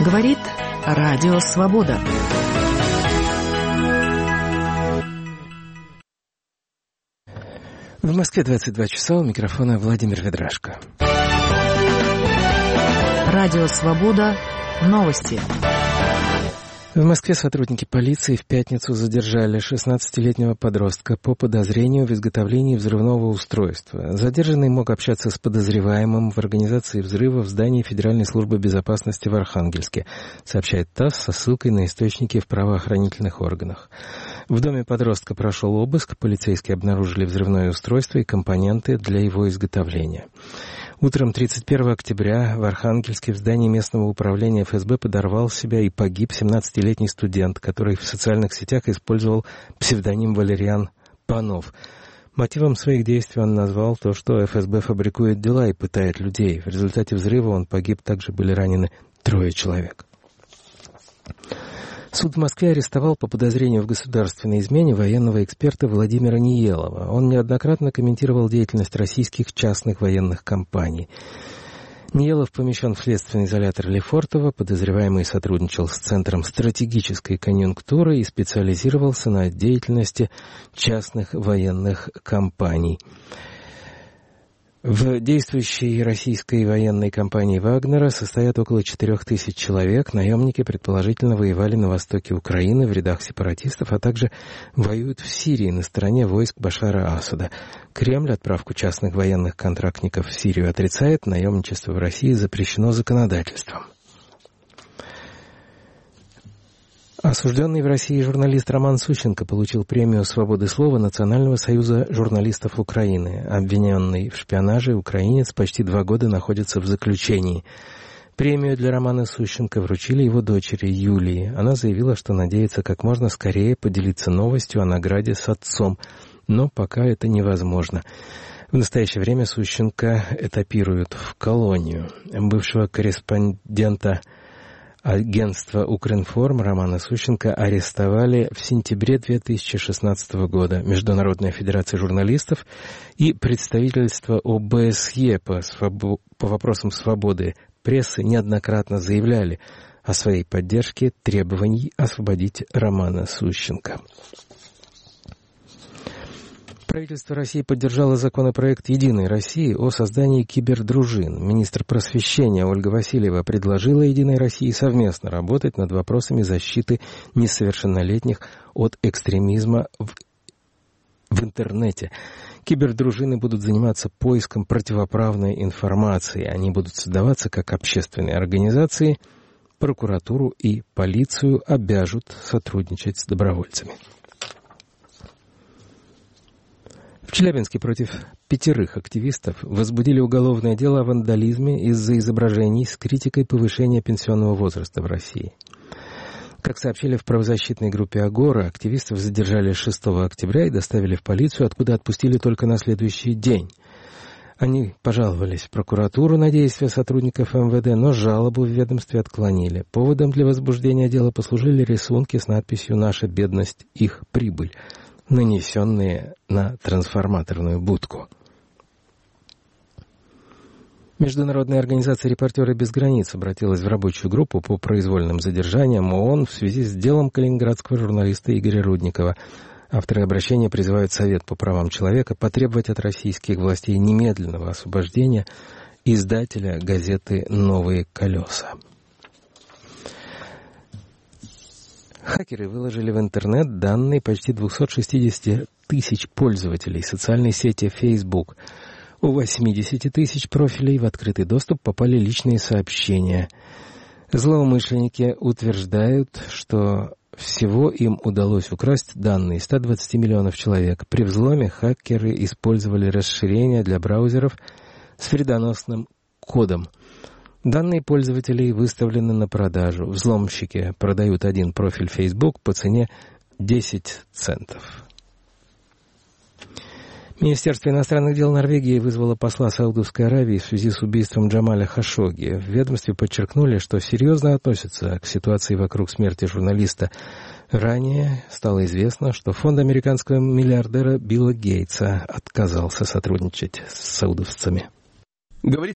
Говорит Радио Свобода. В Москве 22 часа, у микрофона Владимир Ведрашко. Радио Свобода. Новости. В Москве сотрудники полиции в пятницу задержали 16-летнего подростка по подозрению в изготовлении взрывного устройства. Задержанный мог общаться с подозреваемым в организации взрыва в здании Федеральной службы безопасности в Архангельске, сообщает ТАСС со ссылкой на источники в правоохранительных органах. В доме подростка прошел обыск, полицейские обнаружили взрывное устройство и компоненты для его изготовления. Утром 31 октября в Архангельске в здании местного управления ФСБ подорвал себя и погиб 17-летний студент, который в социальных сетях использовал псевдоним Валериан Панов. Мотивом своих действий он назвал то, что ФСБ фабрикует дела и пытает людей. В результате взрыва он погиб, также были ранены 3 человек. Суд в Москве арестовал по подозрению в государственной измене военного эксперта Владимира Ниелова. Он неоднократно комментировал деятельность российских частных военных компаний. Ниелов помещен в следственный изолятор Лефортово, подозреваемый сотрудничал с Центром стратегической конъюнктуры и специализировался на деятельности частных военных компаний. В действующей российской военной компании «Вагнера» состоят около 4000 человек. Наемники, предположительно, воевали на востоке Украины в рядах сепаратистов, а также воюют в Сирии на стороне войск Башара Асада. Кремль отправку частных военных контрактников в Сирию отрицает. Наемничество в России запрещено законодательством. Осужденный в России журналист Роман Сущенко получил премию «Свободы слова» Национального союза журналистов Украины. Обвиненный в шпионаже украинец почти 2 года находится в заключении. Премию для Романа Сущенко вручили его дочери Юлии. Она заявила, что надеется как можно скорее поделиться новостью о награде с отцом, но пока это невозможно. В настоящее время Сущенко этапируют в колонию. Бывшего корреспондента агентства «Укринформ» Романа Сущенко арестовали в сентябре 2016 года. Международная федерация журналистов и представительство ОБСЕ по вопросам свободы прессы неоднократно заявляли о своей поддержке требований освободить Романа Сущенко. Правительство России поддержало законопроект «Единой России» о создании кибердружин. Министр просвещения Ольга Васильева предложила «Единой России» совместно работать над вопросами защиты несовершеннолетних от экстремизма в интернете. Кибердружины будут заниматься поиском противоправной информации. Они будут создаваться как общественные организации. Прокуратуру и полицию обяжут сотрудничать с добровольцами. В Челябинске против 5 активистов возбудили уголовное дело о вандализме из-за изображений с критикой повышения пенсионного возраста в России. Как сообщили в правозащитной группе «Агора», активистов задержали 6 октября и доставили в полицию, откуда отпустили только на следующий день. Они пожаловались в прокуратуру на действия сотрудников МВД, но жалобу в ведомстве отклонили. Поводом для возбуждения дела послужили рисунки с надписью «Наша бедность, их прибыль», нанесенные на трансформаторную будку. Международная организация «Репортеры без границ» обратилась в рабочую группу по произвольным задержаниям ООН в связи с делом калининградского журналиста Игоря Рудникова. Авторы обращения призывают Совет по правам человека потребовать от российских властей немедленного освобождения издателя газеты «Новые колеса». Хакеры выложили в интернет данные почти 260 тысяч пользователей социальной сети Facebook. У 80 тысяч профилей в открытый доступ попали личные сообщения. Злоумышленники утверждают, что всего им удалось украсть данные 120 миллионов человек. При взломе хакеры использовали расширение для браузеров с вредоносным кодом. Данные пользователей выставлены на продажу. Взломщики продают один профиль Facebook по цене 10 центов. Министерство иностранных дел Норвегии вызвало посла Саудовской Аравии в связи с убийством Джамаля Хашогги. В ведомстве подчеркнули, что серьезно относятся к ситуации вокруг смерти журналиста. Ранее стало известно, что фонд американского миллиардера Билла Гейтса отказался сотрудничать с саудовцами.